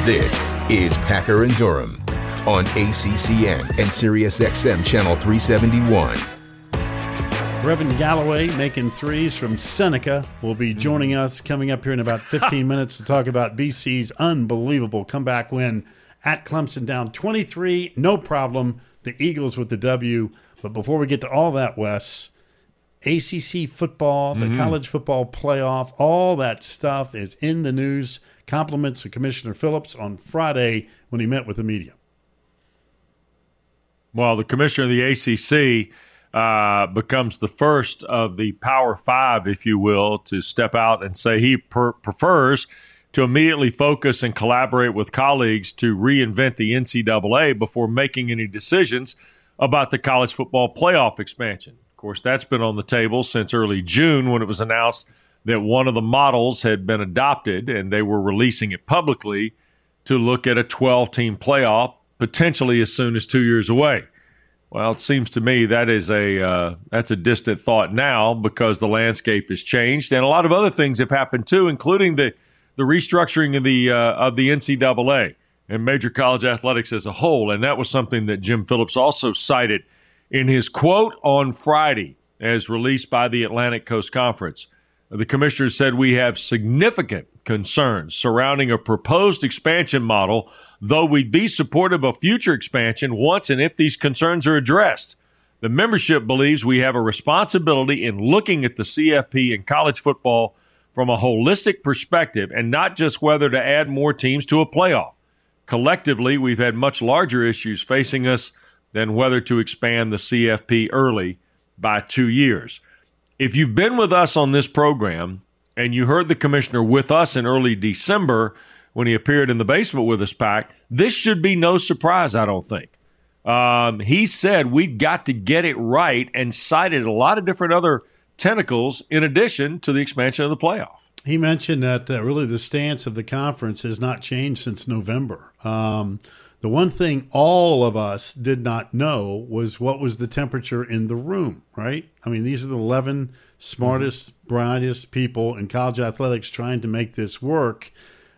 This is Packer and Durham on ACCN and SiriusXM Channel 371. Reverend Galloway, making threes from Seneca, will be joining us coming up here in about 15 minutes to talk about BC's unbelievable comeback win at Clemson, down 23, no problem. The Eagles with the W. But before we get to all that, Wes, ACC football, the college football playoff, all that stuff is in the news. Compliments to Commissioner Phillips on Friday when he met with the media. Well, the commissioner of the ACC becomes the first of the Power Five, if you will, to step out and say he prefers to immediately focus and collaborate with colleagues to reinvent the NCAA before making any decisions about the college football playoff expansion. Of course, that's been on the table since early June when it was announced that one of the models had been adopted and they were releasing it publicly to look at a 12-team playoff potentially as soon as 2 years away. Well, it seems to me that is that's a distant thought now because the landscape has changed and a lot of other things have happened too, including the restructuring of the NCAA and major college athletics as a whole. And that was something that Jim Phillips also cited in his quote on Friday as released by the Atlantic Coast Conference. The commissioner said we have significant concerns surrounding a proposed expansion model, though we'd be supportive of future expansion once and if these concerns are addressed. The membership believes we have a responsibility in looking at the CFP and college football from a holistic perspective and not just whether to add more teams to a playoff. Collectively, we've had much larger issues facing us than whether to expand the CFP early by 2 years. If you've been with us on this program and you heard the commissioner with us in early December when he appeared in the basement with us, Pack, this should be no surprise, I don't think. He said we've got to get it right and cited a lot of different other tentacles in addition to the expansion of the playoff. He mentioned that really the stance of the conference has not changed since November. The one thing all of us did not know was what was the temperature in the room, right? I mean, these are the 11 smartest, brightest people in college athletics trying to make this work.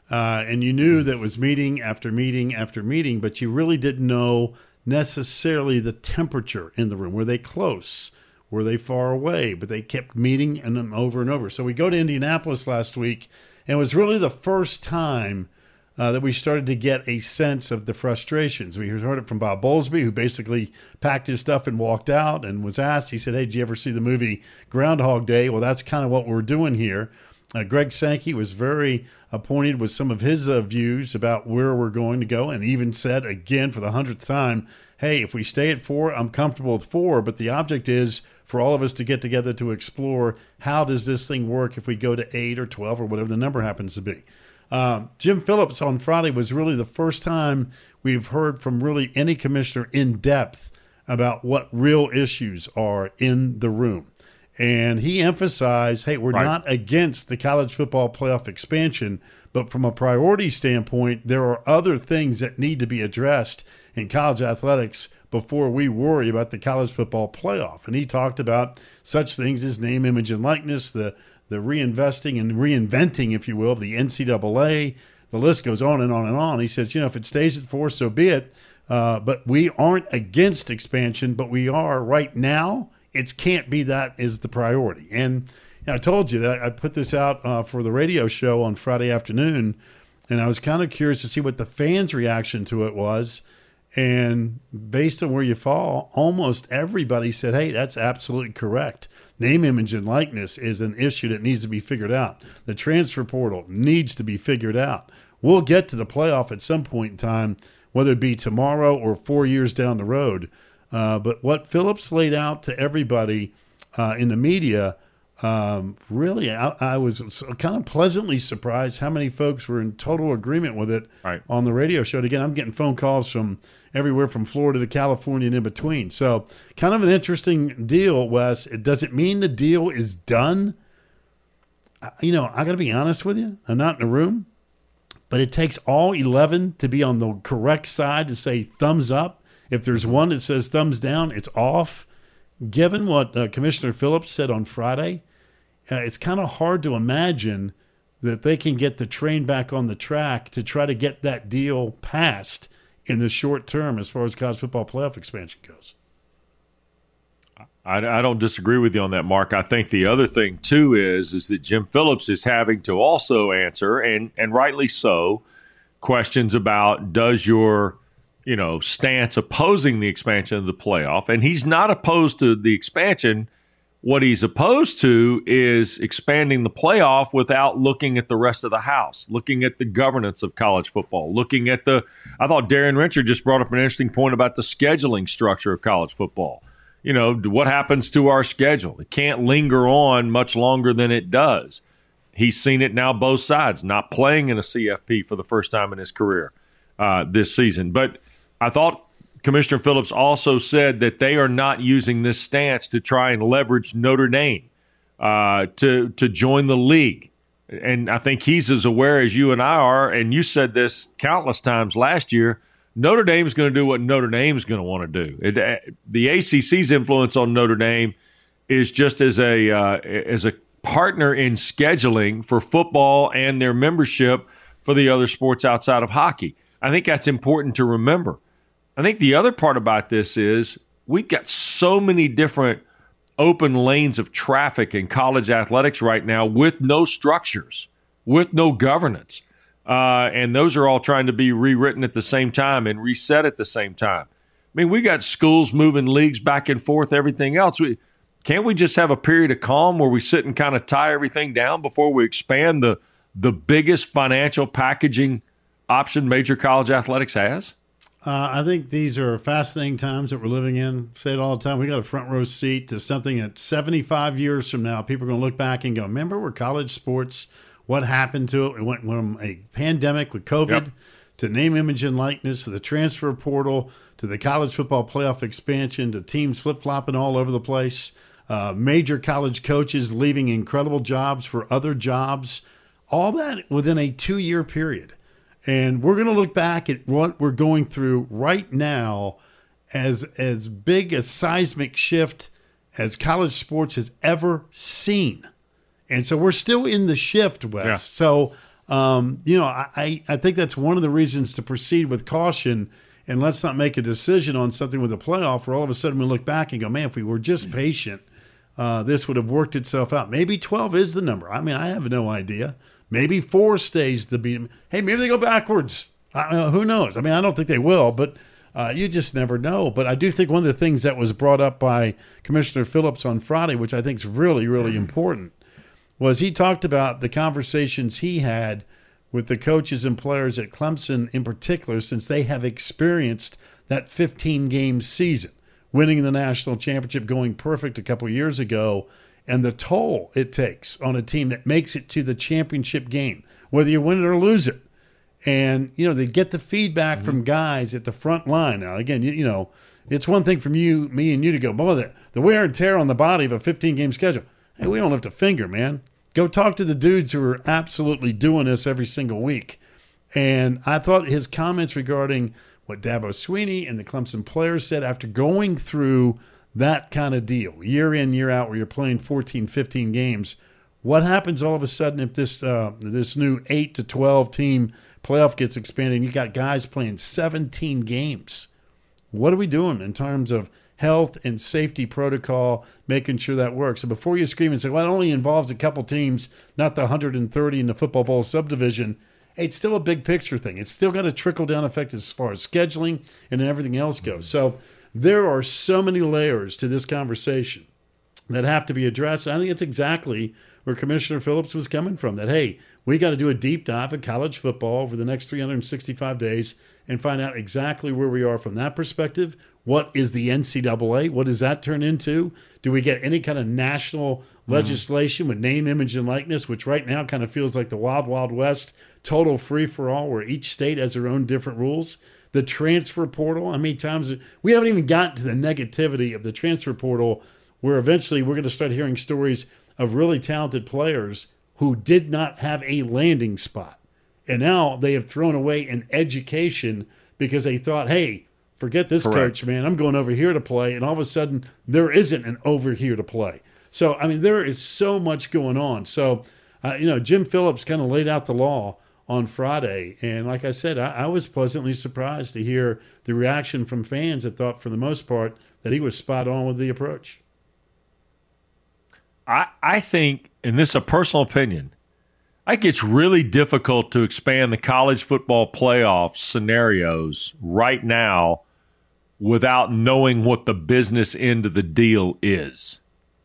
And you knew that was meeting after meeting after meeting, but you really didn't know necessarily the temperature in the room. Were they close? Were they far away? But they kept meeting and then over and over. So we go to Indianapolis last week, and it was really the first time that we started to get a sense of the frustrations. We heard it from Bob Bowlesby, who basically packed his stuff and walked out and was asked, he said, hey, did you ever see the movie Groundhog Day? Well, that's kind of what we're doing here. Greg Sankey was very pointed with some of his views about where we're going to go and even said again for the 100th time, hey, if we stay at 4, I'm comfortable with 4, but the object is for all of us to get together to explore how does this thing work if we go to 8 or 12 or whatever the number happens to be. Jim Phillips on Friday was really the first time we've heard from really any commissioner in depth about what real issues are in the room. And he emphasized, hey, we're not against the college football playoff expansion, but from a priority standpoint, there are other things that need to be addressed in college athletics before we worry about the college football playoff. And he talked about such things as name, image, and likeness, the reinvesting and reinventing, if you will, of the NCAA. The list goes on and on and on. He says, if it stays at 4, so be it. But we aren't against expansion, but we are right now. It can't be that is the priority. And I told you that I put this out for the radio show on Friday afternoon, and I was kind of curious to see what the fans' reaction to it was. And based on where you fall, almost everybody said, hey, that's absolutely correct. Name, image, and likeness is an issue that needs to be figured out. The transfer portal needs to be figured out. We'll get to the playoff at some point in time, whether it be tomorrow or 4 years down the road. But what Phillips laid out to everybody in the media, really, I was kind of pleasantly surprised how many folks were in total agreement with it on the radio show. And again, I'm getting phone calls from everywhere from Florida to California and in between. So kind of an interesting deal, Wes. It doesn't mean the deal is done. I got to be honest with you. I'm not in the room. But it takes all 11 to be on the correct side to say thumbs up. If there's one that says thumbs down, it's off. Given what Commissioner Phillips said on Friday, it's kind of hard to imagine that they can get the train back on the track to try to get that deal passed in the short term as far as college football playoff expansion goes. I don't disagree with you on that, Mark. I think the other thing, too, is that Jim Phillips is having to also answer, and rightly so, questions about does your stance opposing the expansion of the playoff. And he's not opposed to the expansion. What he's opposed to is expanding the playoff without looking at the rest of the house, looking at the governance of college football, looking at I thought Darren Rencher just brought up an interesting point about the scheduling structure of college football. What happens to our schedule? It can't linger on much longer than it does. He's seen it now both sides, not playing in a CFP for the first time in his career this season. But I thought Commissioner Phillips also said that they are not using this stance to try and leverage Notre Dame to join the league. And I think he's as aware as you and I are, and you said this countless times last year, Notre Dame's going to do what Notre Dame's going to want to do. The ACC's influence on Notre Dame is just as a partner in scheduling for football and their membership for the other sports outside of hockey. I think that's important to remember. I think the other part about this is we've got so many different open lanes of traffic in college athletics right now with no structures, with no governance. And those are all trying to be rewritten at the same time and reset at the same time. I mean, we got schools moving leagues back and forth, everything else. Can't we just have a period of calm where we sit and kind of tie everything down before we expand the biggest financial packaging option major college athletics has? I think these are fascinating times that we're living in. I say it all the time. We got a front row seat to something that 75 years from now, people are going to look back and go, remember where college sports, what happened to it? It went from a pandemic with COVID to name, image, and likeness, to the transfer portal, to the college football playoff expansion, to teams flip-flopping all over the place, major college coaches leaving incredible jobs for other jobs, all that within a 2-year period. And we're going to look back at what we're going through right now as big a seismic shift as college sports has ever seen. And so we're still in the shift, Wes. Yeah. So, I think that's one of the reasons to proceed with caution, and let's not make a decision on something with a playoff where all of a sudden we look back and go, man, if we were just patient, this would have worked itself out. Maybe 12 is the number. I mean, I have no idea. Maybe 4 stays the beat. Hey, maybe they go backwards. Who knows? I mean, I don't think they will, but you just never know. But I do think one of the things that was brought up by Commissioner Phillips on Friday, which I think is really, really important, was he talked about the conversations he had with the coaches and players at Clemson in particular, since they have experienced that 15-game season, winning the national championship, going perfect a couple years ago, and the toll it takes on a team that makes it to the championship game, whether you win it or lose it. And, they get the feedback from guys at the front line. Now, again, it's one thing from me and you to go, boy, the wear and tear on the body of a 15-game schedule. Hey, we don't lift a finger, man. Go talk to the dudes who are absolutely doing this every single week. And I thought his comments regarding what Dabo Swinney and the Clemson players said after going through that kind of deal, year in, year out, where you're playing 14, 15 games, what happens all of a sudden if this new 8 to 12 team playoff gets expanded and you got guys playing 17 games? What are we doing in terms of health and safety protocol, making sure that works? And before you scream and say, well, it only involves a couple teams, not the 130 in the football bowl subdivision, it's still a big picture thing. It's still got a trickle-down effect as far as scheduling and everything else goes. So there are so many layers to this conversation that have to be addressed. I think it's exactly where Commissioner Phillips was coming from, that, hey, we got to do a deep dive in college football over the next 365 days and find out exactly where we are from that perspective. What is the NCAA? What does that turn into? Do we get any kind of national legislation with name, image, and likeness, which right now kind of feels like the wild, wild west, total free-for-all, where each state has their own different rules? The transfer portal, how many times we haven't even gotten to the negativity of the transfer portal, where eventually we're going to start hearing stories of really talented players who did not have a landing spot. And now they have thrown away an education because they thought, hey, forget this coach, man. I'm going over here to play. And all of a sudden, there isn't an over here to play. So, I mean, there is so much going on. So Jim Phillips kind of laid out the law on Friday. And like I said, I was pleasantly surprised to hear the reaction from fans that thought, for the most part, that he was spot on with the approach. I think, and this is a personal opinion, I think it's really difficult to expand the college football playoff scenarios right now without knowing what the business end of the deal is.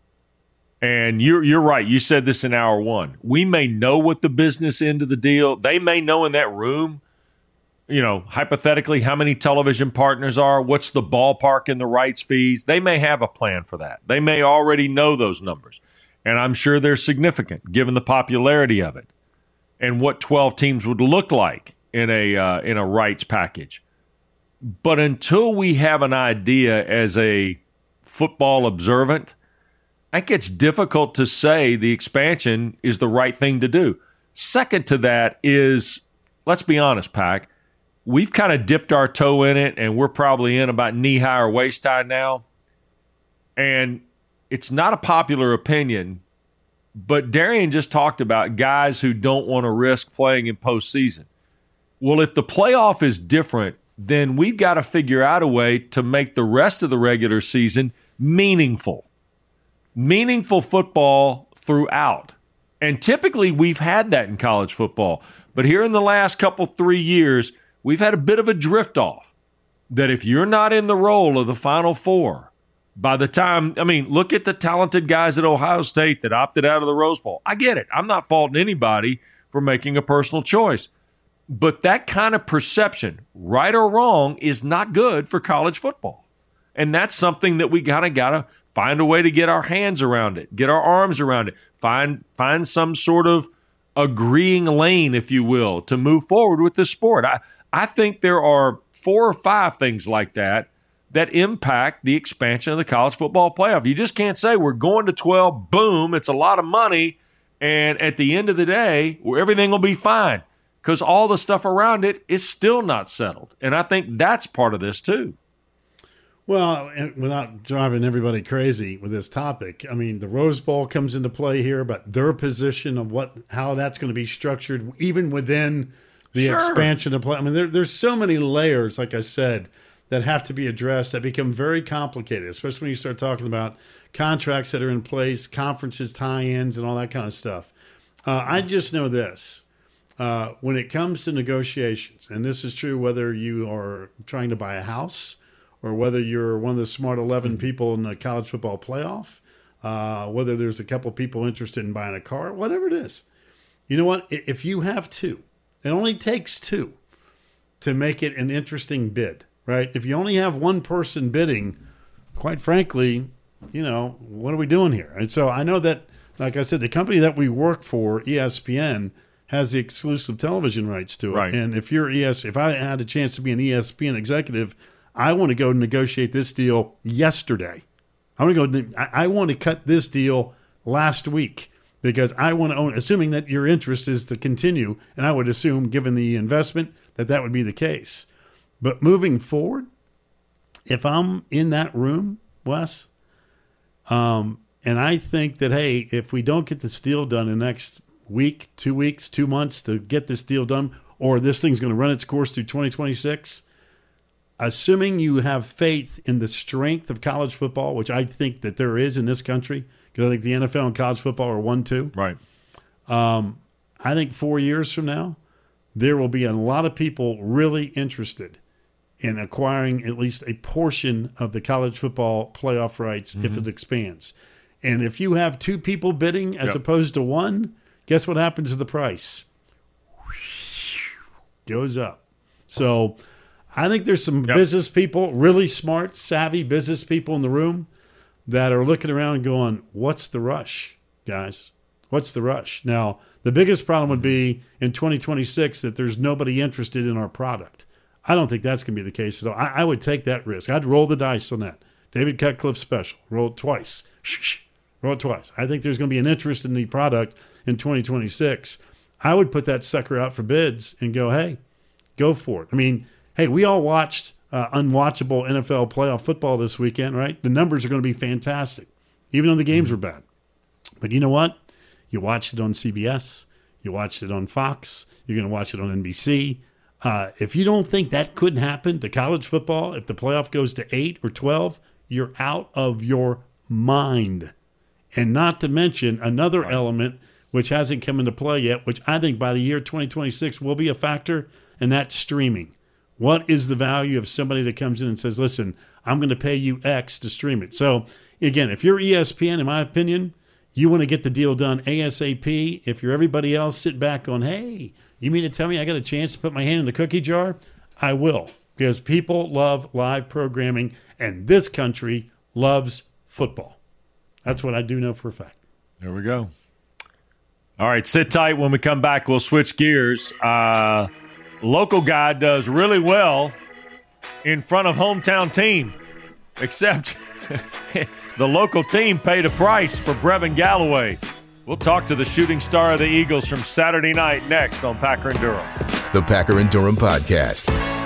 And you're right. You said this in hour one. We may know what the business end of the deal. They may know in that room, hypothetically, how many television partners are, what's the ballpark in the rights fees. They may have a plan for that. They may already know those numbers. And I'm sure they're significant given the popularity of it and what 12 teams would look like in a rights package. But until we have an idea as a football observant, I think it's difficult to say the expansion is the right thing to do. Second to that is, let's be honest, Pack, we've kind of dipped our toe in it, and we're probably in about knee-high or waist-high now. And it's not a popular opinion, but Darian just talked about guys who don't want to risk playing in postseason. Well, if the playoff is different, then we've got to figure out a way to make the rest of the regular season meaningful. Meaningful football throughout. And typically we've had that in college football. But here in the last 3 years, we've had a bit of a drift off. That if you're not in the role of the Final Four, by the time, look at the talented guys at Ohio State that opted out of the Rose Bowl. I get it. I'm not faulting anybody for making a personal choice. But that kind of perception, right or wrong, is not good for college football. And that's something that we got to find a way to get our hands around it, get our arms around it, find some sort of agreeing lane, if you will, to move forward with the sport. I think there are 4 or 5 things like that impact the expansion of the college football playoff. You just can't say we're going to 12, boom, it's a lot of money, and at the end of the day, everything will be fine because all the stuff around it is still not settled. And I think that's part of this too. Well, without driving everybody crazy with this topic, the Rose Bowl comes into play here, but their position of how that's going to be structured, even within the expansion of play. There's so many layers, like I said, that have to be addressed that become very complicated, especially when you start talking about contracts that are in place, conferences, tie-ins, and all that kind of stuff. I just know this. When it comes to negotiations, and this is true whether you are trying to buy a house or whether you're one of the smart 11 people in the college football playoff, whether there's a couple people interested in buying a car, whatever it is. You know what? If you have 2, it only takes 2 to make it an interesting bid. Right? If you only have one person bidding, quite frankly, what are we doing here? And so I know that, like I said, the company that we work for, ESPN, has the exclusive television rights to it. Right. And if I had a chance to be an ESPN executive, I want to go negotiate this deal yesterday. I want to cut this deal last week because I want to own, assuming that your interest is to continue, and I would assume, given the investment, that would be the case. But moving forward, if I'm in that room, Wes, and I think that, hey, if we don't get this deal done in the next week, 2 weeks, 2 months to get this deal done, or this thing's going to run its course through 2026, assuming you have faith in the strength of college football, which I think that there is in this country, because I think the NFL and college football are 1-2. Right. I think 4 years from now, there will be a lot of people really interested in acquiring at least a portion of the college football playoff rights if it expands. And if you have 2 people bidding as opposed to 1, guess what happens to the price? Goes up. So I think there's some business people, really smart, savvy business people in the room that are looking around and going, what's the rush, guys? What's the rush? Now, the biggest problem would be in 2026 that there's nobody interested in our product. I don't think that's going to be the case at all. I would take that risk. I'd roll the dice on that. David Cutcliffe special. Roll it twice. Roll it twice. I think there's going to be an interest in the product in 2026. I would put that sucker out for bids and go, hey, go for it. Hey, we all watched unwatchable NFL playoff football this weekend, right? The numbers are going to be fantastic, even though the games were bad. But you know what? You watched it on CBS. You watched it on Fox. You're going to watch it on NBC. If you don't think that couldn't happen to college football, if the playoff goes to 8 or 12, you're out of your mind. And not to mention another element which hasn't come into play yet, which I think by the year 2026 will be a factor, and that's streaming. What is the value of somebody that comes in and says, listen, I'm going to pay you X to stream it? So, again, if you're ESPN, in my opinion, you want to get the deal done ASAP. If you're everybody else, sit back on, hey, you mean to tell me I got a chance to put my hand in the cookie jar? I will, because people love live programming, and this country loves football. That's what I do know for a fact. There we go. All right, sit tight. When we come back, we'll switch gears. Local guy does really well in front of hometown team, except the local team paid a price for Brevin Galloway. We'll talk to the shooting star of the Eagles from Saturday night next on Packer and Durham. The Packer and Durham Podcast.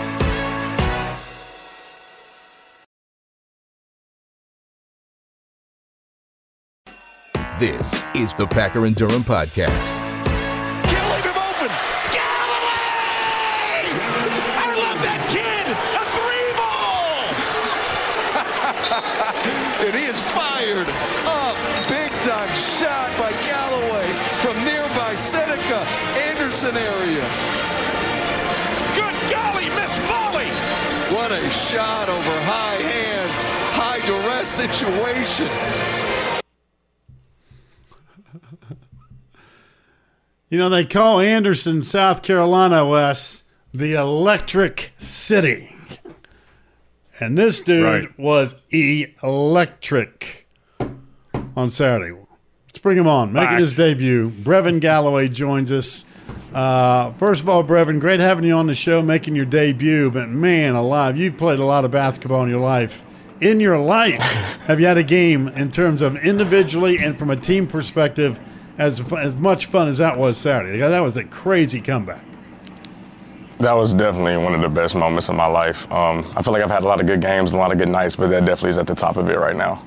This is the Packer and Durham Podcast. Can't leave him open. Galloway! I love that kid! A 3-ball! And he is fired up. Big-time shot by Galloway from nearby Seneca, Anderson area. Good golly, Miss Molly! What a shot over high hands, high duress situation. You know, they call Anderson, South Carolina, Wes, the Electric City. And this dude was electric on Saturday. Let's bring him on. Making his debut, Brevin Galloway joins us. First of all, Brevin, great having you on the show, making your debut. But, man alive, you've played a lot of basketball in your life. In your life, have you had a game in terms of individually and from a team perspective as much fun as that was Saturday? That was a crazy comeback. That was definitely one of the best moments of my life. I feel like I've had a lot of good games, a lot of good nights, but that definitely is at the top of it right now.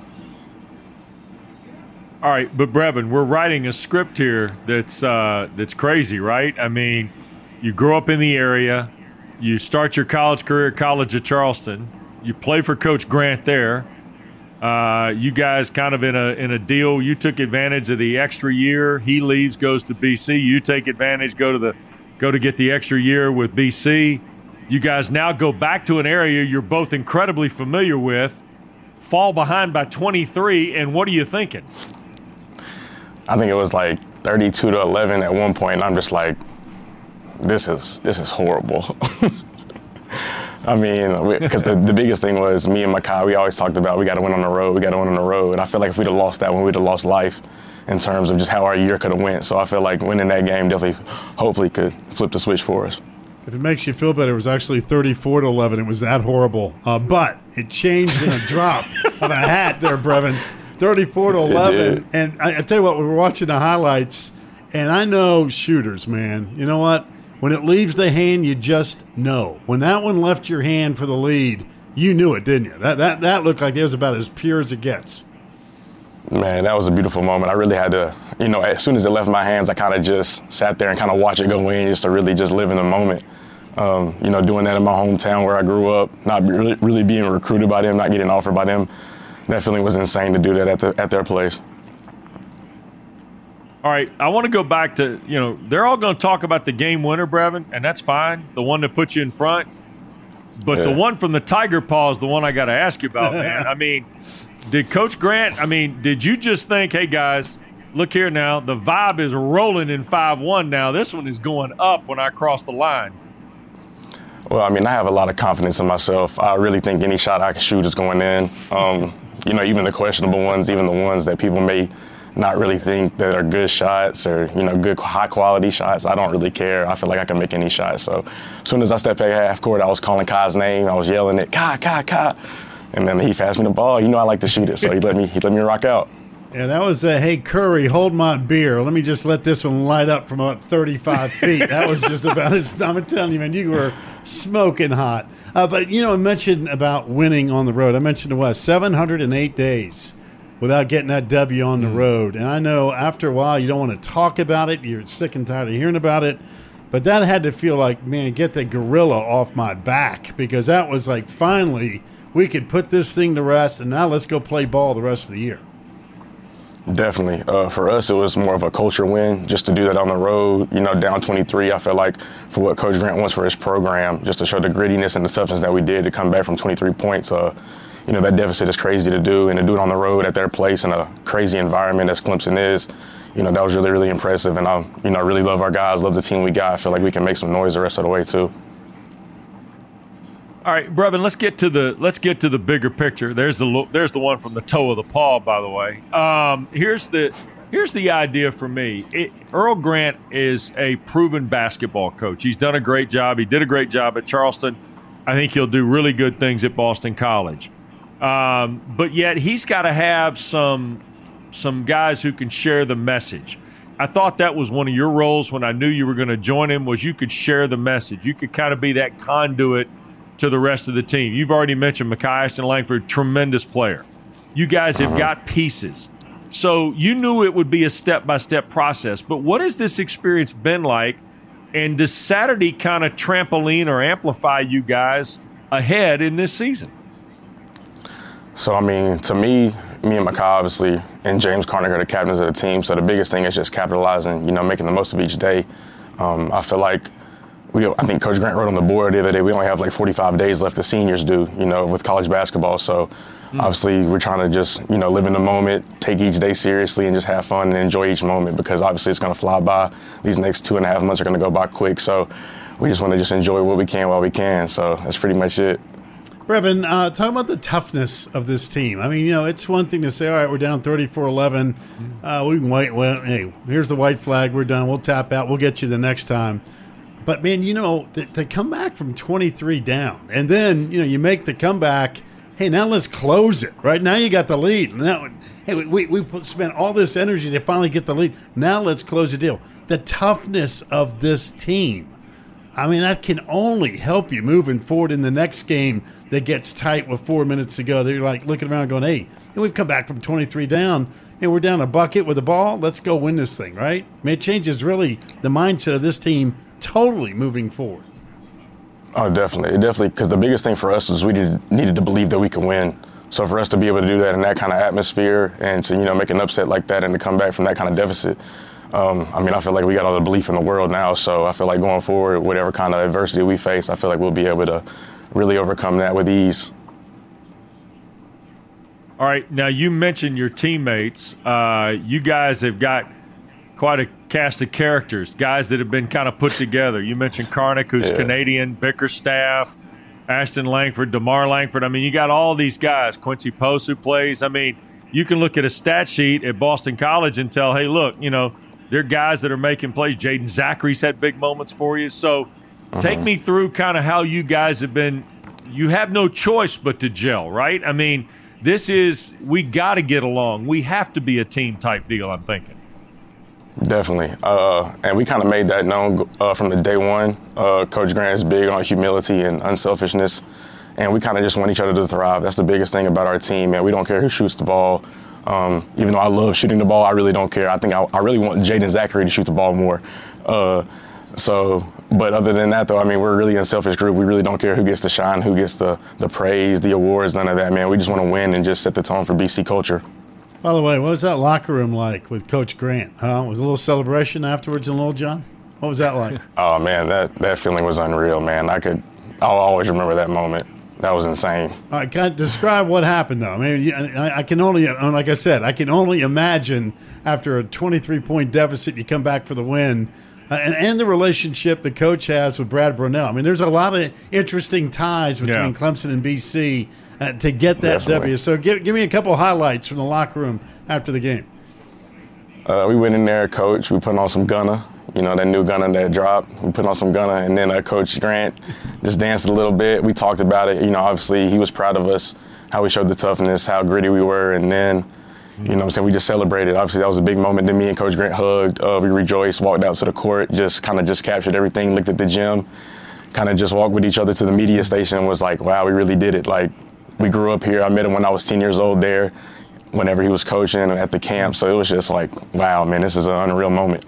All right, but Brevin, we're writing a script here that's crazy, right? I mean, you grow up in the area, you start your college career at College of Charleston, you play for Coach Grant there. You guys kind of in a deal. You took advantage of the extra year. He leaves, goes to BC. You take advantage, go to get the extra year with BC. You guys now go back to an area you're both incredibly familiar with, fall behind by 23, and what are you thinking? I think it was like 32-11 at one point, and I'm just like, this is horrible. I mean, because the biggest thing was me and Makai, we always talked about we got to win on the road, And I feel like if we'd have lost that one, we'd have lost life in terms of just how our year could have went. So I feel like winning that game definitely, hopefully, could flip the switch for us. If it makes you feel better, it was actually 34-11. It was that horrible. But it changed in a drop of a hat there, Brevin. 34-11. And I tell you what, we were watching the highlights, and I know shooters, man. You know what? When it leaves the hand, you just know. When that one left your hand for the lead, you knew it, didn't you? That looked like it was about as pure as it gets. Man, that was a beautiful moment. I really had to, as soon as it left my hands, I kind of just sat there and kind of watched it go in just to really just live in the moment. Doing that in my hometown where I grew up, not really being recruited by them, not getting offered by them. That feeling was insane to do that at their place. All right, I want to go back to, they're all going to talk about the game winner, Brevin, and that's fine, the one that puts you in front. But the one from the Tiger Paw is the one I got to ask you about, man. I mean, did Coach Grant, did you just think, hey, guys, look here now, the vibe is rolling in 5-1 now. This one is going up when I cross the line. Well, I have a lot of confidence in myself. I really think any shot I can shoot is going in. Even the questionable ones, even the ones that people may not really think that are good shots or, good high-quality shots. I don't really care. I feel like I can make any shot. So as soon as I stepped at half court, I was calling Kai's name. I was yelling it, Kai. And then he passed me the ball. I like to shoot it, so he let me rock out. Yeah, that was hey, Curry, hold my beer. Let me just let this one light up from about 35 feet. That was just about as, I'm telling you, man, you were smoking hot. But, I mentioned about winning on the road. I mentioned it was 708 days without getting that W on the road. And I know after a while you don't want to talk about it. You're sick and tired of hearing about it. But that had to feel like, man, get the gorilla off my back, because that was like finally we could put this thing to rest, and now let's go play ball the rest of the year. Definitely. For us, it was more of a culture win just to do that on the road. Down 23, I felt like for what Coach Grant wants for his program, just to show the grittiness and the toughness that we did to come back from 23 points. That deficit is crazy to do, and to do it on the road at their place in a crazy environment as Clemson is, that was really, really impressive. And I really love our guys, love the team we got. I feel like we can make some noise the rest of the way too. All right, Brevin, let's get to the bigger picture. There's the one from the toe of the paw, by the way. Here's the idea for me. Earl Grant is a proven basketball coach. He's done a great job. He did a great job at Charleston. I think he'll do really good things at Boston College. But yet he's got to have some guys who can share the message. I thought that was one of your roles when I knew you were going to join him, was you could share the message. You could kind of be that conduit to the rest of the team. You've already mentioned Mekhi Ashton Langford, tremendous player. You guys have got pieces. So you knew it would be a step-by-step process. But what has this experience been like? And does Saturday kind of trampoline or amplify you guys ahead in this season? So, to me and Mekhi, obviously, and James Carnick are the captains of the team. So the biggest thing is just capitalizing, making the most of each day. I feel like I think Coach Grant wrote on the board the other day, we only have like 45 days left the seniors do, with college basketball. So obviously we're trying to just, live in the moment, take each day seriously and just have fun and enjoy each moment, because obviously it's going to fly by. These next 2.5 months are going to go by quick. So we just want to just enjoy what we can while we can. So that's pretty much it. Brevin, talk about the toughness of this team. It's one thing to say, all right, we're down 34-11. We can wait. Well, hey, here's the white flag. We're done. We'll tap out. We'll get you the next time. But, man, to come back from 23 down, and then, you make the comeback, hey, now let's close it, right? Now you got the lead. Now, hey, we spent all this energy to finally get the lead. Now let's close the deal. The toughness of this team, that can only help you moving forward in the next game that gets tight with 4 minutes to go. They're like looking around going, hey, we've come back from 23 down, and we're down a bucket with the ball. Let's go win this thing, right? It changes really the mindset of this team totally moving forward. Oh, definitely, because the biggest thing for us is we needed to believe that we could win. So for us to be able to do that in that kind of atmosphere and to, make an upset like that and to come back from that kind of deficit, I feel like we got all the belief in the world now. So I feel like going forward, whatever kind of adversity we face, I feel like we'll be able to really overcome that with ease. All right, now you mentioned your teammates. You guys have got quite a cast of characters, guys that have been kind of put together. You mentioned Carnick, who's Canadian, Bickerstaff, Ashton Langford, DeMar Langford. You got all these guys. Quincy Post, who plays. You can look at a stat sheet at Boston College and tell, hey, look, they're guys that are making plays. Jaden Zachary's had big moments for you. So take me through kind of how you guys have been. You have no choice but to gel, right? We got to get along. We have to be a team type deal, I'm thinking. Definitely. And we kind of made that known from the day one. Coach Grant is big on humility and unselfishness, and we kind of just want each other to thrive. That's the biggest thing about our team, and we don't care who shoots the ball. Even though I love shooting the ball, I really don't care. I think I really want Jaden Zachary to shoot the ball more. But other than that, though, we're a really unselfish group. We really don't care who gets the shine, who gets the praise, the awards, none of that, man. We just want to win and just set the tone for BC culture. By the way, what was that locker room like with Coach Grant? Was a little celebration afterwards in Little John? What was that like? Oh, man, that feeling was unreal, man. I'll always remember that moment. That was insane. All right, can I describe what happened, though? I can only, like I said, I can only imagine after a 23-point deficit, you come back for the win. And the relationship the coach has with Brad Brownell. There's a lot of interesting ties between Clemson and BC to get that W. So give me a couple highlights from the locker room after the game. We went in there, Coach. We put on some Gunna, that new Gunna that dropped. We put on some Gunna, and then Coach Grant just danced a little bit. We talked about it. Obviously he was proud of us, how we showed the toughness, how gritty we were, and then we just celebrated. Obviously, that was a big moment. Then me and Coach Grant hugged. We rejoiced, walked out to the court, just captured everything, looked at the gym, kind of just walked with each other to the media station and was like, wow, we really did it. Like, we grew up here. I met him when I was 10 years old there. whenever he was coaching and at the camp. So it was just like, wow, man, this is an unreal moment.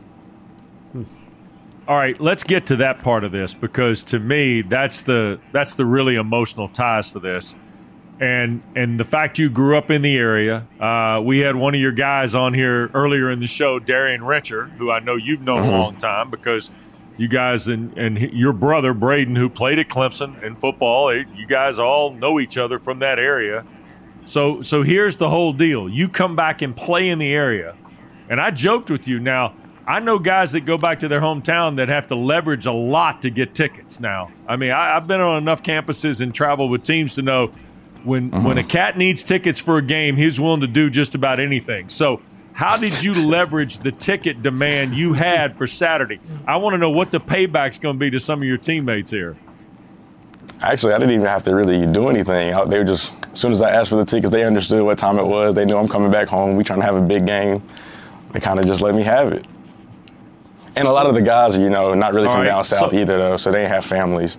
All right, let's get to that part of this, because to me, that's the really emotional ties for this. And the fact you grew up in the area, we had one of your guys on here earlier in the show, Darian Richer, who I know you've known a long time, because you guys and your brother, Braden, who played at Clemson in football, you guys all know each other from that area. So here's the whole deal. You come back and play in the area. And I joked with you. Now, I know guys that go back to their hometown that have to leverage a lot to get tickets now. I mean, I've been on enough campuses and traveled with teams to know when a cat needs tickets for a game, he's willing to do just about anything. So how did you leverage the ticket demand you had for Saturday? I want to know what the payback's going to be to some of your teammates here. Actually, I didn't even have to really do anything. They were just, as soon as I asked for the tickets, they understood what time it was. They knew I'm coming back home. We trying to have a big game. They kind of just let me have it. And a lot of the guys are, not really from down south either, though, so they ain't have families.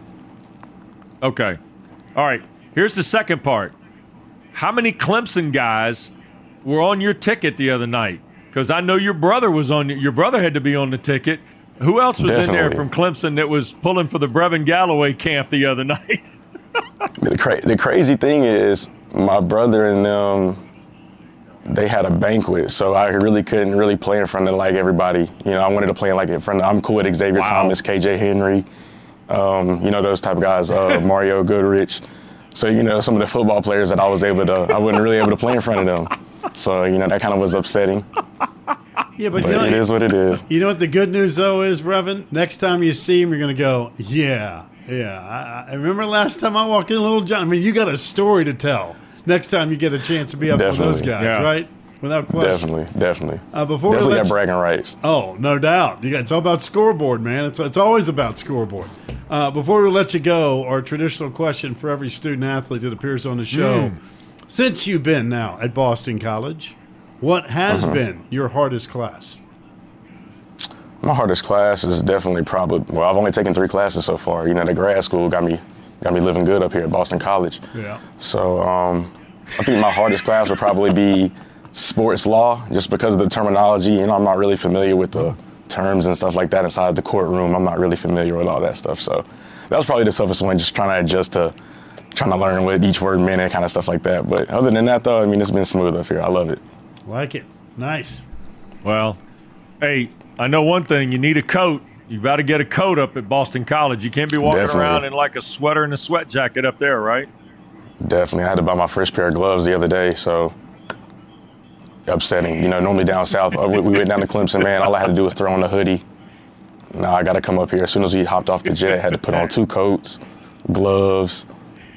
Okay. All right. Here's the second part. How many Clemson guys were on your ticket the other night? Because I know your brother was on. Your brother had to be on the ticket. Who else was in there from Clemson that was pulling for the Brevin Galloway camp the other night? The crazy thing is, my brother and them, they had a banquet, so I really couldn't really play in front of like everybody. I wanted to play in front of. I'm cool with Xavier Thomas, KJ Henry, those type of guys, Mario Goodrich. So some of the football players that I wasn't really able to play in front of them. So that kind of was upsetting. Yeah, but it is what it is. You know what the good news though is, Brevin? Next time you see him, you're gonna go, yeah. I remember last time I walked in, Little John. I mean, you got a story to tell. Next time you get a chance to be up with those guys, right? Without question. Definitely. Definitely got bragging rights. Oh, no doubt. It's all about scoreboard, man. It's always about scoreboard. Before we let you go, our traditional question for every student athlete that appears on the show. Since you've been now at Boston College, what has been your hardest class? My hardest class is definitely I've only taken 3 classes so far. The grad school got me living good up here at Boston College. Yeah. So I think my hardest class would probably be sports law, just because of the terminology. I'm not really familiar with the terms and stuff like that inside the courtroom. I'm not really familiar with all that stuff. So that was probably the toughest one, just trying to adjust to trying to learn what each word meant and kind of stuff like that. But other than that, though, it's been smooth up here. I love it. Like it. Nice. Well, hey, I know one thing. You need a coat. You've got to get a coat up at Boston College. You can't be walking around in like a sweater and a sweat jacket up there, right? Definitely. I had to buy my first pair of gloves the other day, so upsetting. Normally down south, we went down to Clemson, man. All I had to do was throw on a hoodie. Now I got to come up here. As soon as we hopped off the jet, I had to put on 2 coats, gloves.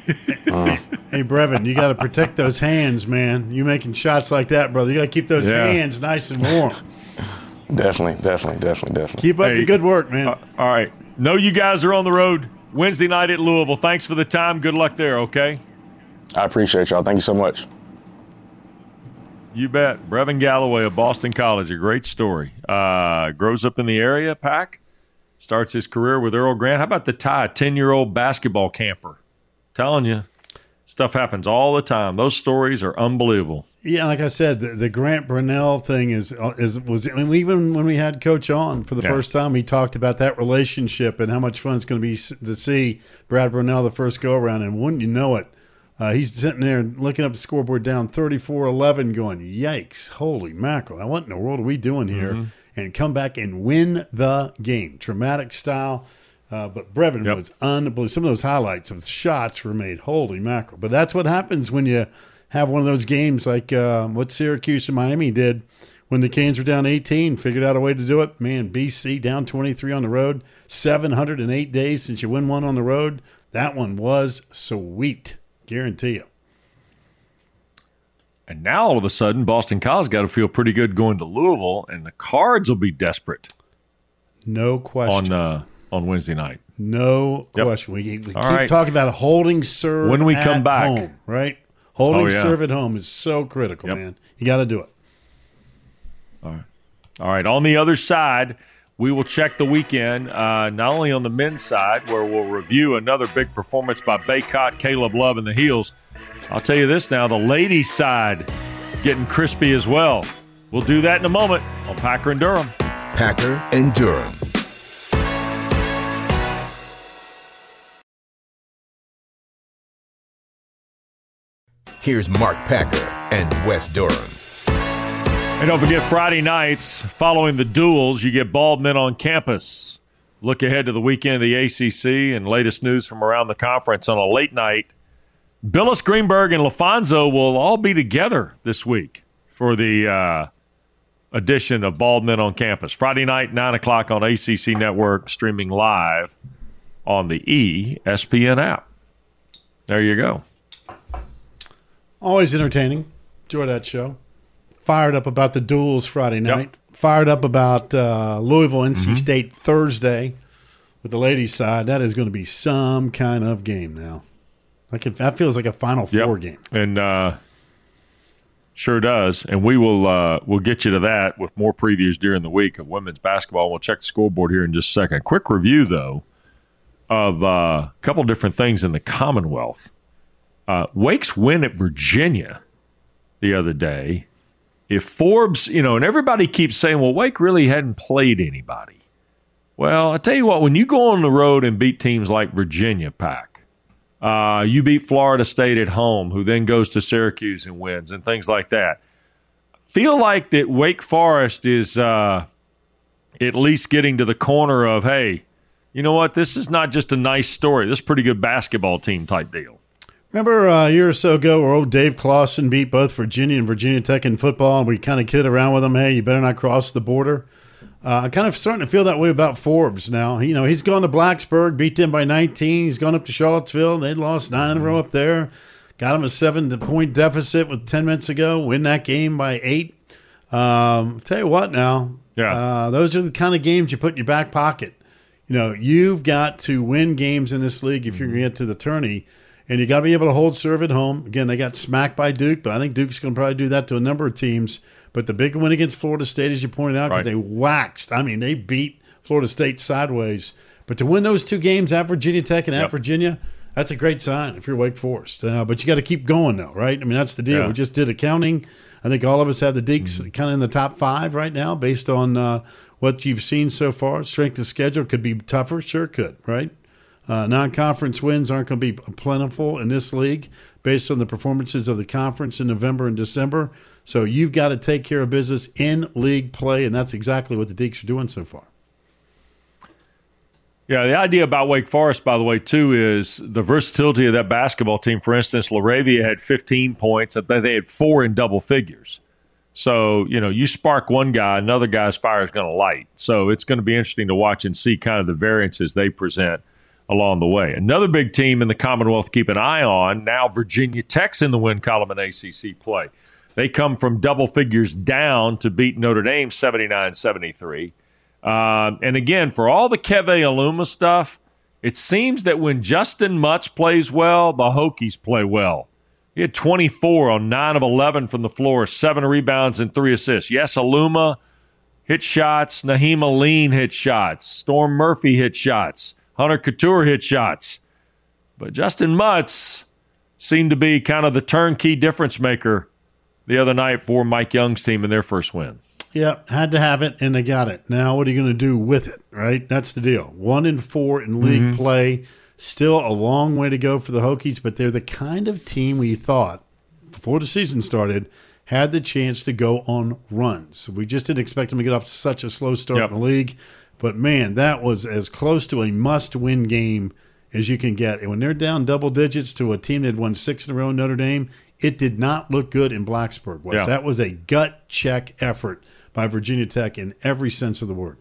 Hey, Brevin, you got to protect those hands, man. You making shots like that, brother. You got to keep those hands nice and warm. Definitely. Keep up the good work, man. All right. Know you guys are on the road Wednesday night at Louisville. Thanks for the time. Good luck there, okay? I appreciate y'all. Thank you so much. You bet. Brevin Galloway of Boston College, a great story. Grows up in the area, Pack. Starts his career with Earl Grant. How about the Tide, 10-year-old basketball camper? Telling you, stuff happens all the time. Those stories are unbelievable. Yeah, like I said, the Grant Brunell thing was even when we had Coach on for the first time, he talked about that relationship and how much fun it's going to be to see Brad Brunell the first go around. And wouldn't you know it, he's sitting there looking up the scoreboard down 34-11, going, "Yikes! Holy mackerel! What in the world are we doing here?" And come back and win the game, traumatic style. But Brevin was unbelievable. Some of those highlights of the shots were made. Holy mackerel. But that's what happens when you have one of those games like what Syracuse and Miami did when the Canes were down 18, figured out a way to do it. Man, BC down 23 on the road, 708 days since you win one on the road. That one was sweet. Guarantee you. And now all of a sudden, Boston College got to feel pretty good going to Louisville, and the Cards will be desperate. No question. On Wednesday night. No question. We keep talking about holding serve when we come back. Home, right? Holding serve at home is so critical, man. You got to do it. All right. On the other side, we will check the weekend, not only on the men's side, where we'll review another big performance by Baycott, Caleb Love, and the Heels. I'll tell you this now, the ladies' side, getting crispy as well. We'll do that in a moment on Packer and Durham. Packer and Durham. Here's Mark Packer and Wes Durham. And don't forget, Friday nights, following the duels, you get bald men on campus. Look ahead to the weekend of the ACC and latest news from around the conference on a late night. Billis, Greenberg, and LaFonso will all be together this week for the edition of Bald Men on Campus. Friday night, 9 o'clock on ACC Network, streaming live on the ESPN app. There you go. Always entertaining. Enjoy that show. Fired up about the duels Friday night. Yep. Fired up about Louisville, NC State Thursday with the ladies' side. That is going to be some kind of game now. That feels like a Final Four game. And sure does. And we'll get you to that with more previews during the week of women's basketball. We'll check the scoreboard here in just a second. Quick review, though, of a couple different things in the Commonwealth. Wake's win at Virginia the other day. If Forbes, and everybody keeps saying, well, Wake really hadn't played anybody. Well, I tell you what, when you go on the road and beat teams like Virginia, Pack, you beat Florida State at home, who then goes to Syracuse and wins and things like that. Feel like that Wake Forest is at least getting to the corner of, hey, you know what, this is not just a nice story. This is a pretty good basketball team type deal. Remember a year or so ago where old Dave Clawson beat both Virginia and Virginia Tech in football, and we kind of kidded around with him, hey, you better not cross the border? I'm kind of starting to feel that way about Forbes now. He's gone to Blacksburg, beat them by 19. He's gone up to Charlottesville. They lost 9 in a row up there. Got him a 7-point deficit with 10 minutes ago. Win that game by 8. Tell you what now. Yeah. Those are the kind of games you put in your back pocket. You've got to win games in this league if you're going to get to the tourney. And you got to be able to hold serve at home. Again, they got smacked by Duke, but I think Duke's going to probably do that to a number of teams. But the big win against Florida State, as you pointed out, because they waxed. I mean, they beat Florida State sideways. But to win those 2 games at Virginia Tech and at Virginia, that's a great sign if you're Wake Forest. But you got to keep going, though, right? I mean, that's the deal. We just did accounting. I think all of us have the Deeks kind of in the top 5 right now based on what you've seen so far. Strength of schedule could be tougher. Sure could, right? Non-conference wins aren't going to be plentiful in this league based on the performances of the conference in November and December. So you've got to take care of business in league play, and that's exactly what the Deeks are doing so far. Yeah, the idea about Wake Forest, by the way, too, is the versatility of that basketball team. For instance, Laravia had 15 points. They had 4 in double figures. So, you spark one guy, another guy's fire is going to light. So it's going to be interesting to watch and see kind of the variances they present along the way. Another big team in the Commonwealth to keep an eye on, now Virginia Tech's in the win column in ACC play. They come from double figures down to beat Notre Dame 79-73. And again, for all the Keve Aluma stuff, it seems that when Justin Mutz plays well, the Hokies play well. He had 24 on 9 of 11 from the floor, 7 rebounds and 3 assists. Yes, Aluma hit shots. Naheem Aline hit shots. Storm Murphy hit shots. Hunter Couture hit shots. But Justin Mutz seemed to be kind of the turnkey difference maker the other night for Mike Young's team in their first win. Yeah, had to have it, and they got it. Now what are you going to do with it, right? That's the deal. 1-4 in league play. Still a long way to go for the Hokies, but they're the kind of team we thought, before the season started, had the chance to go on runs. We just didn't expect them to get off to such a slow start in the league. But, man, that was as close to a must-win game as you can get. And when they're down double digits to a team that had won 6 in a row, Notre Dame, it did not look good in Blacksburg. Yeah. That was a gut check effort by Virginia Tech in every sense of the word.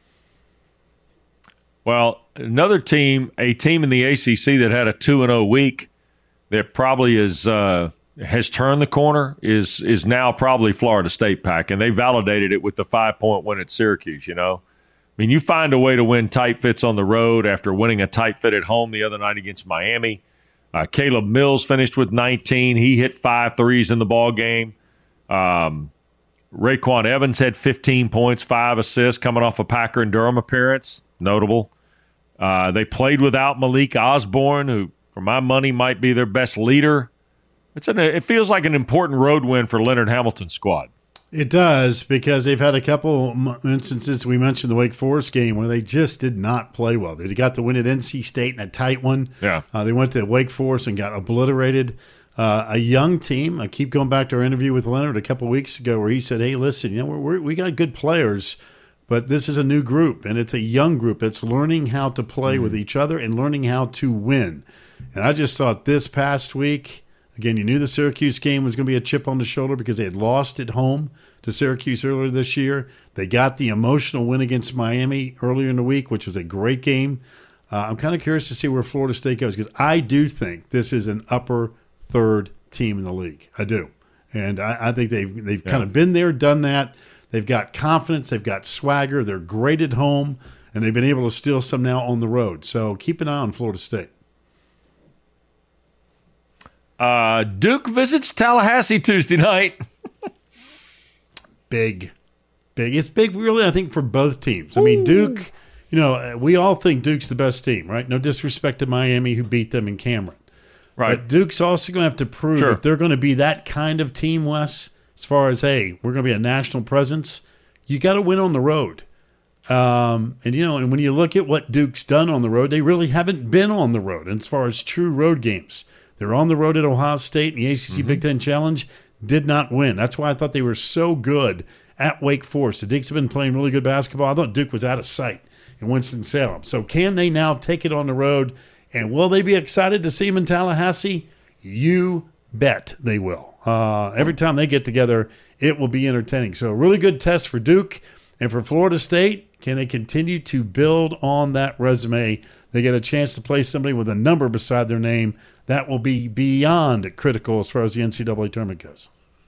Well, another team, a team in the ACC that had a 2-0 week that probably has turned the corner is now probably Florida State, Pack. And they validated it with the 5-point win at Syracuse, I mean, you find a way to win tight fits on the road after winning a tight fit at home the other night against Miami. Caleb Mills finished with 19. He hit 5 threes in the ball game. Raekwon Evans had 15 points, 5 assists coming off a Packer and Durham appearance. Notable. They played without Malik Osborne, who, for my money, might be their best leader It feels like an important road win for Leonard Hamilton's squad. It does, because they've had a couple instances. We mentioned the Wake Forest game where they just did not play well. They got the win at NC State in a tight one. Yeah. They went to Wake Forest and got obliterated. A young team. I keep going back to our interview with Leonard a couple weeks ago where he said, hey, listen, we got good players, but this is a new group, and it's a young group that's learning how to play with each other and learning how to win. And I just thought this past week, again, you knew the Syracuse game was going to be a chip on the shoulder because they had lost at home to Syracuse earlier this year. They got the emotional win against Miami earlier in the week, which was a great game. I'm kind of curious to see where Florida State goes because I do think this is an upper third team in the league. I do. And I think they've kind of been there, done that. They've got confidence. They've got swagger. They're great at home, and they've been able to steal some now on the road. So keep an eye on Florida State. Duke visits Tallahassee Tuesday night. Big. It's big, really, I think, for both teams. I mean, Duke, we all think Duke's the best team, right? No disrespect to Miami, who beat them in Cameron. Right. But Duke's also going to have to prove if they're going to be that kind of team, Wes, as far as, hey, we're going to be a national presence, you got to win on the road. And when you look at what Duke's done on the road, they really haven't been on the road as far as true road games. They're on the road at Ohio State, and the ACC Big Ten Challenge did not win. That's why I thought they were so good at Wake Forest. The Dukes have been playing really good basketball. I thought Duke was out of sight in Winston-Salem. So can they now take it on the road? And will they be excited to see them in Tallahassee? You bet they will. Every time they get together, it will be entertaining. So a really good test for Duke. And for Florida State, can they continue to build on that resume? They get a chance to play somebody with a number beside their name. That will be beyond critical as far as the NCAA tournament goes.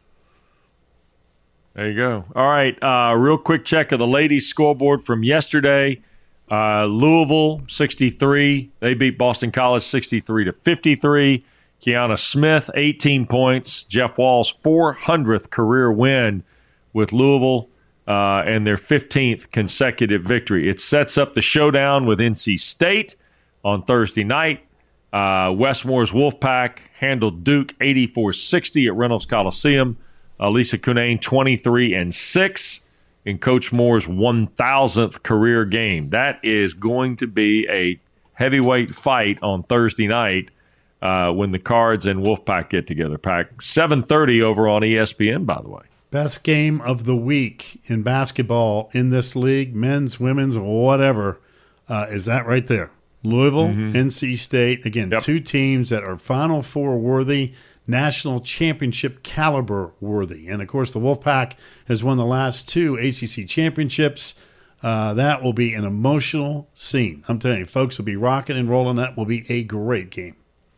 There you go. All right, real quick check of the ladies' scoreboard from yesterday. Louisville, 63. They beat Boston College 63-53. Kiana Smith, 18 points. Jeff Walls, 400th career win with Louisville and their 15th consecutive victory. It sets up the showdown with NC State on Thursday night. Westmore's Wolfpack handled Duke 84-60 at Reynolds Coliseum. Lisa Cunane, 23-6 in Coach Moore's 1,000th career game. That is going to be a heavyweight fight on Thursday night when the Cards and Wolfpack get together. Pack 7:30 over on ESPN, by the way. Best game of the week in basketball in this league, men's, women's, whatever, is that right there. Louisville, NC State, again, two teams that are Final Four worthy, national championship caliber worthy. And, of course, the Wolfpack has won the last two ACC championships. That will be an emotional scene. I'm telling you, folks will be rocking and rolling. That will be a great game.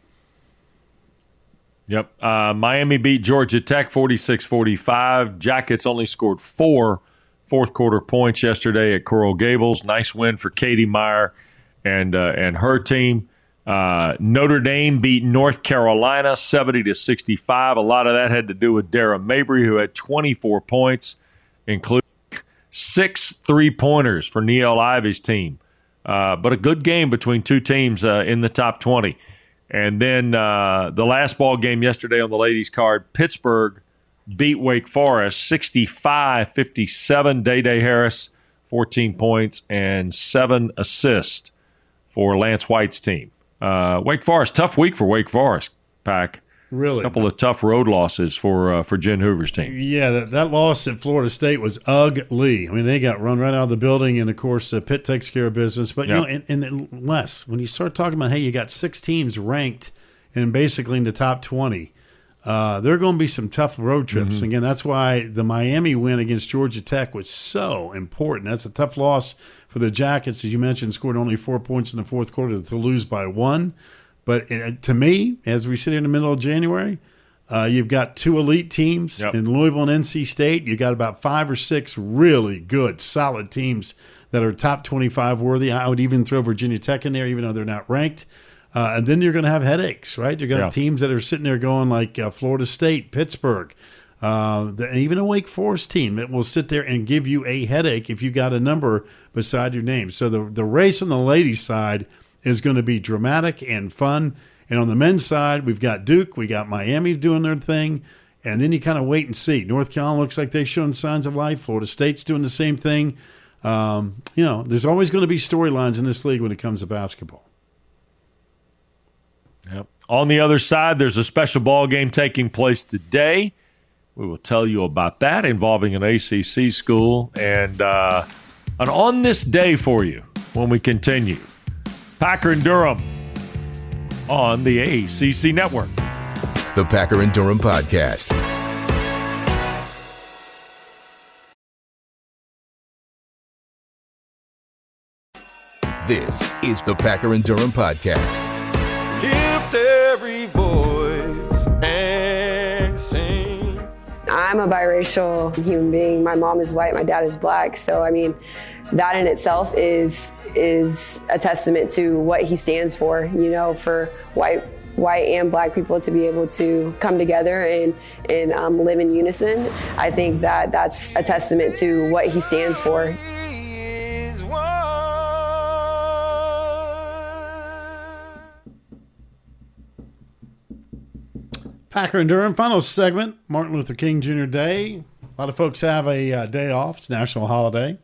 Yep. Miami beat Georgia Tech 46-45. Jackets only scored 4 fourth-quarter points yesterday at Coral Gables. Nice win for Katie Meyer and her team. Notre Dame beat North Carolina 70-65. A lot of that had to do with Dara Mabry, who had 24 points, including 6 3-pointers for Niele Ivy's team. But a good game between two teams in the top 20. And then the last ball game yesterday on the ladies' card, Pittsburgh beat Wake Forest 65-57. Day Harris, 14 points and 7 assists for Lance White's team. Wake Forest, tough week for Wake Forest, Pack. Really? A couple of tough road losses for Jen Hoover's team. Yeah, that loss at Florida State was ugly. I mean, they got run right out of the building, and, of course, Pitt takes care of business. But, and Les, when you start talking about, hey, you got 6 teams ranked and basically in the top 20, there are going to be some tough road trips. Again, that's why the Miami win against Georgia Tech was so important. That's a tough loss for the Jackets, as you mentioned, scored only 4 points in the fourth quarter to lose by 1. But to me, as we sit here in the middle of January, you've got 2 elite teams in Louisville and NC State. You've got about 5 or 6 really good, solid teams that are top 25 worthy. I would even throw Virginia Tech in there, even though they're not ranked. And then you're going to have headaches, right? You're going to have teams that are sitting there going like Florida State, Pittsburgh, even a Wake Forest team that will sit there and give you a headache if you got a number beside your name. So the race on the ladies' side is going to be dramatic and fun. And on the men's side, we've got Duke, we got Miami doing their thing, and then you kind of wait and see. North Carolina looks like they've shown signs of life. Florida State's doing the same thing. There's always going to be storylines in this league when it comes to basketball. Yep. On the other side, there's a special ball game taking place today. We will tell you about that, involving an ACC school, and an on this day for you when we continue. Packer and Durham on the ACC Network. The Packer and Durham Podcast. This is the Packer and Durham Podcast. Lift every voice and sing. I'm a biracial human being. My mom is white, my dad is black. So, I mean, that in itself is a testament to what he stands for, for white and black people to be able to come together and live in unison. I think that that's a testament to what he stands for. Packer and Durham, final segment, Martin Luther King Jr. Day. A lot of folks have a day off. It's a national holiday.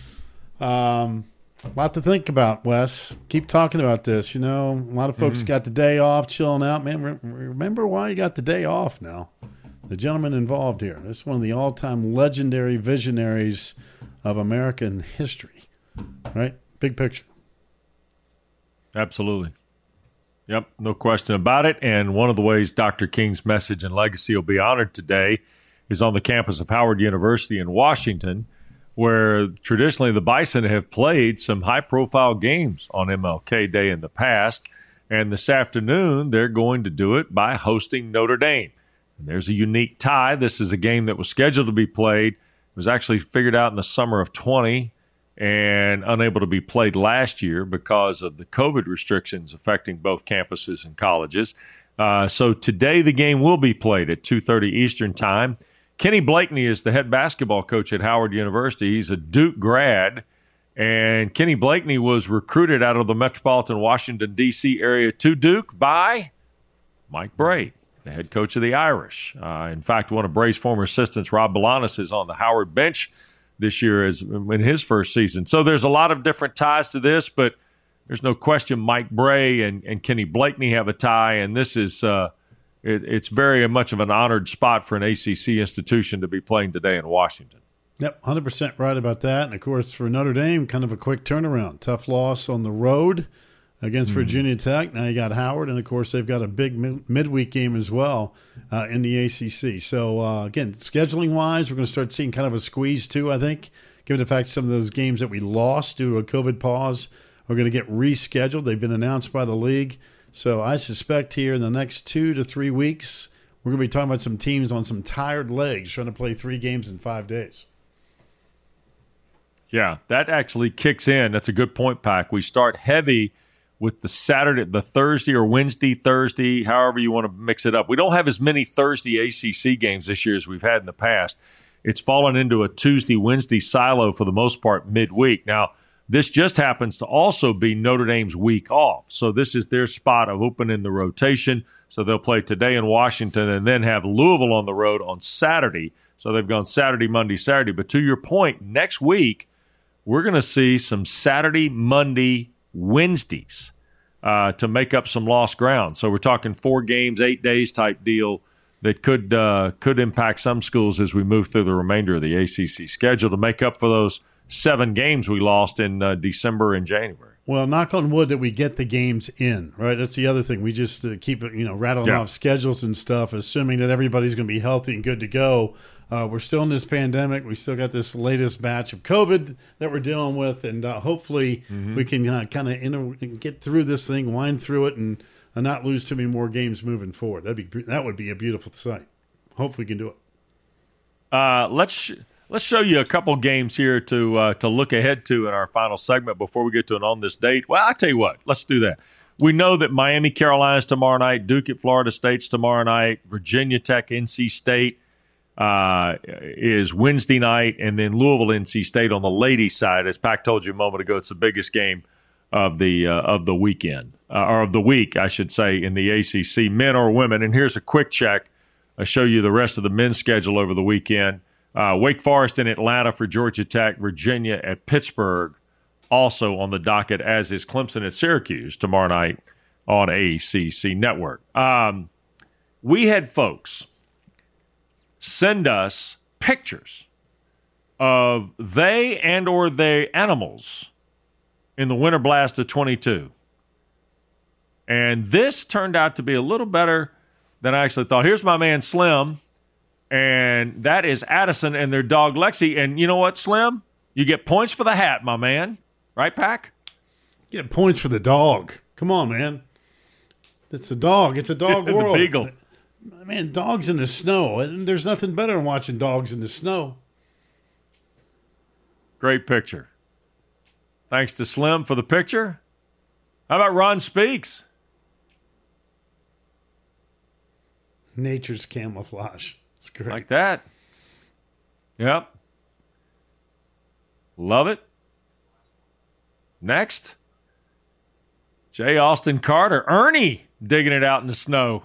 A lot to think about, Wes. Keep talking about this. A lot of folks got the day off, chilling out. Man, remember why you got the day off now. The gentleman involved here. This is one of the all-time legendary visionaries of American history. Right? Big picture. Absolutely. Yep, no question about it. And one of the ways Dr. King's message and legacy will be honored today is on the campus of Howard University in Washington, where traditionally the Bison have played some high-profile games on MLK Day in the past. And this afternoon, they're going to do it by hosting Notre Dame. And there's a unique tie. This is a game that was scheduled to be played. It was actually figured out in the summer of 20 and unable to be played last year because of the COVID restrictions affecting both campuses and colleges. So today the game will be played at 2:30 Eastern Time. Kenny Blakeney is the head basketball coach at Howard University. He's a Duke grad, and Kenny Blakeney was recruited out of the metropolitan Washington, D.C. area to Duke by Mike Brey, the head coach of the Irish. In fact, one of Brey's former assistants, Rob Balanis, is on the Howard bench this year as in his first season. So there's a lot of different ties to this, but there's no question Mike Brey and Kenny Blakeney have a tie, and this is it's very much of an honored spot for an ACC institution to be playing today in Washington. Yep, 100% right about that. And, of course, for Notre Dame, kind of a quick turnaround. Tough loss on the road against Virginia Tech. Now you got Howard, and, of course, they've got a big midweek game as well in the ACC. So, again, scheduling-wise, we're going to start seeing kind of a squeeze too, I think, given the fact some of those games that we lost due to a COVID pause are going to get rescheduled. They've been announced by the league. So I suspect here in the next 2 to 3 weeks, we're going to be talking about some teams on some tired legs trying to play 3 games in 5 days. Yeah, that actually kicks in. That's a good point, Pac. We start heavy with the Thursday or Thursday, however you want to mix it up. We don't have as many Thursday ACC games this year as we've had in the past. It's fallen into a Tuesday, Wednesday silo for the most part midweek. Now, this just happens to also be Notre Dame's week off. So this is their spot of opening the rotation. So they'll play today in Washington and then have Louisville on the road on Saturday. So they've gone Saturday, Monday, Saturday. But to your point, next week, we're going to see some Saturday, Monday, Wednesdays to make up some lost ground. So we're talking 4 games, 8 days type deal that could impact some schools as we move through the remainder of the ACC schedule to make up for those 7 games we lost in December and January. Well, knock on wood that we get the games in, right? That's the other thing. We just keep rattling off schedules and stuff, assuming that everybody's going to be healthy and good to go. We're still in this pandemic. We still got this latest batch of COVID that we're dealing with, and hopefully we can kind of get through this thing, wind through it, and not lose too many more games moving forward. That would be a beautiful sight. Hopefully we can do it. Let's show you a couple games here to look ahead to in our final segment before we get to an on this date. Well, I tell you what, let's do that. We know that Miami, Carolina's tomorrow night, Duke at Florida State's tomorrow night, Virginia Tech, NC State is Wednesday night, and then Louisville, NC State on the ladies' side. As Pac told you a moment ago, it's the biggest game of the weekend, or of the week, I should say, in the ACC, men or women. And here's a quick check. I'll show you the rest of the men's schedule over the weekend. Wake Forest in Atlanta for Georgia Tech, Virginia at Pittsburgh, also on the docket, as is Clemson at Syracuse tomorrow night on ACC Network. We had folks send us pictures of they and or their animals in the Winter Blast of 22. And this turned out to be a little better than I actually thought. Here's my man Slim, and that is Addison and their dog Lexi. And you know what, Slim? You get points for the hat, my man. Right, Pack? Get points for the dog. Come on, man. It's a dog. It's a dog world. The Beagle. Man, dogs in the snow. And there's nothing better than watching dogs in the snow. Great picture. Thanks to Slim for the picture. How about Ron Speaks? Nature's camouflage. It's great. Like that. Yep. Love it. Next. J. Austin Carter. Ernie digging it out in the snow.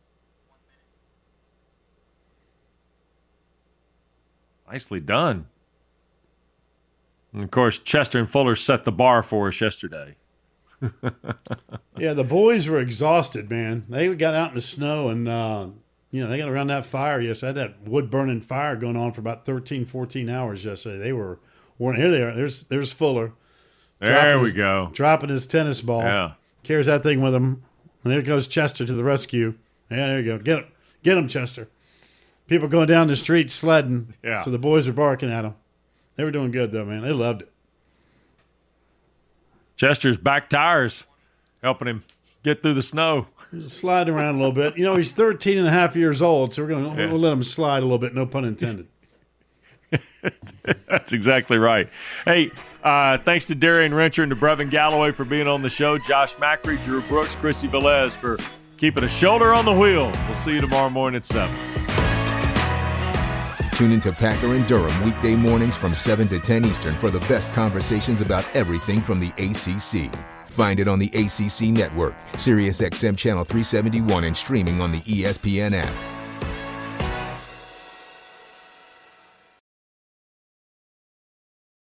Nicely done. And, of course, Chester and Fuller set the bar for us yesterday. Yeah, the boys were exhausted, man. They got out in the snow and, they got around that fire yesterday. I had that wood-burning fire going on for about 13, 14 hours yesterday. They were here they are. There's Fuller. There we go. Dropping his tennis ball. Yeah. Carries that thing with him. And there goes Chester to the rescue. Yeah, there you go. Get him, Chester. People going down the street sledding. Yeah. So the boys were barking at him. They were doing good, though, man. They loved it. Chester's back tires helping him get through the snow. He's sliding around a little bit. He's 13 and a half years old, so we'll let him slide a little bit, no pun intended. That's exactly right. Hey, thanks to Darian Rencher and to Brevin Galloway for being on the show, Josh Macri, Drew Brooks, Chrissy Velez for keeping a shoulder on the wheel. We'll see you tomorrow morning at 7. Tune into Packer and Durham weekday mornings from 7 to 10 Eastern for the best conversations about everything from the ACC. Find it on the ACC Network, SiriusXM Channel 371, and streaming on the ESPN app.